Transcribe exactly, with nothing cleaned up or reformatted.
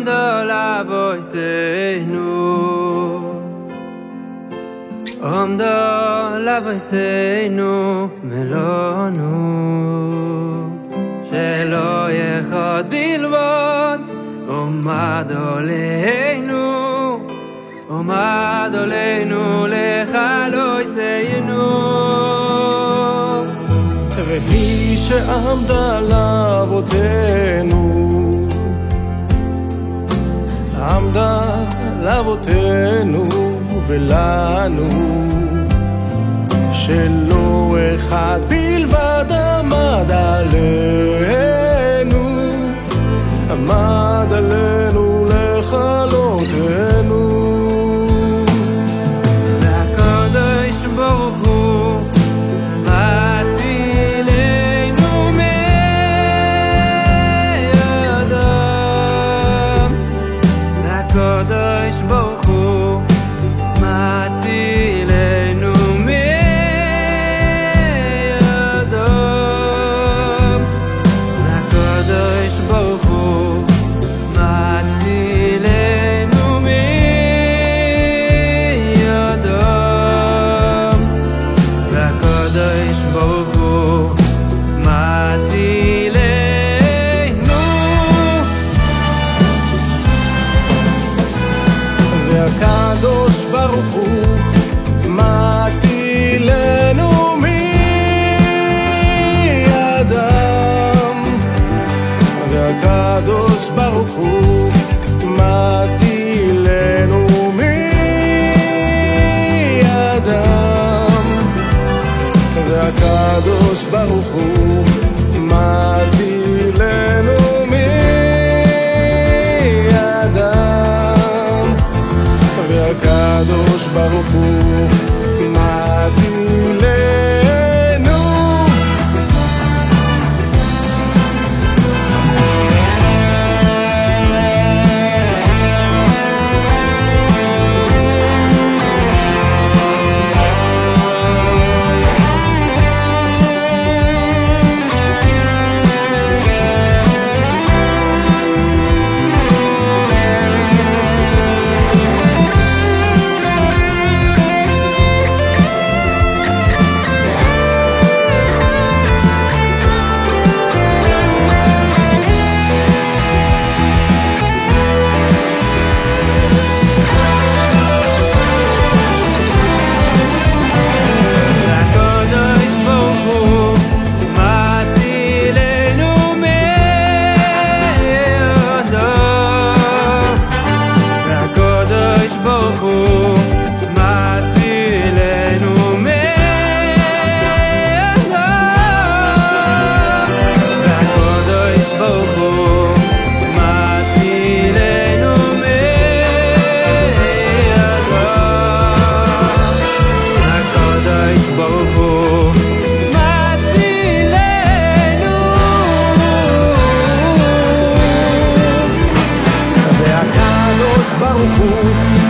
שעמדו לבויסנו עמדו לבויסנו ולנו שלא יחד בלבד עומד עלינו עומד עלינו לך לא יסיינו ומי שעמדה לאבותינו עמדה לאבותינו ולנו שלא אחד בלבד עמד עלינו עמד עלינו לכלותנו והקדוש ברוך הוא מצילנו מידם והקדוש ברוך הוא מצילנו מידם והקדוש ברוך הוא מצילנו מידם והקדוש ברוך הוא מצילנו והקדוש ברוך הוא מצילנו מידם והקדוש ברוך הוא מצילנו מידם והקדוש ברוך הוא מצילנו מידם והקדוש ברוך הוא מצילנו ברוך הוא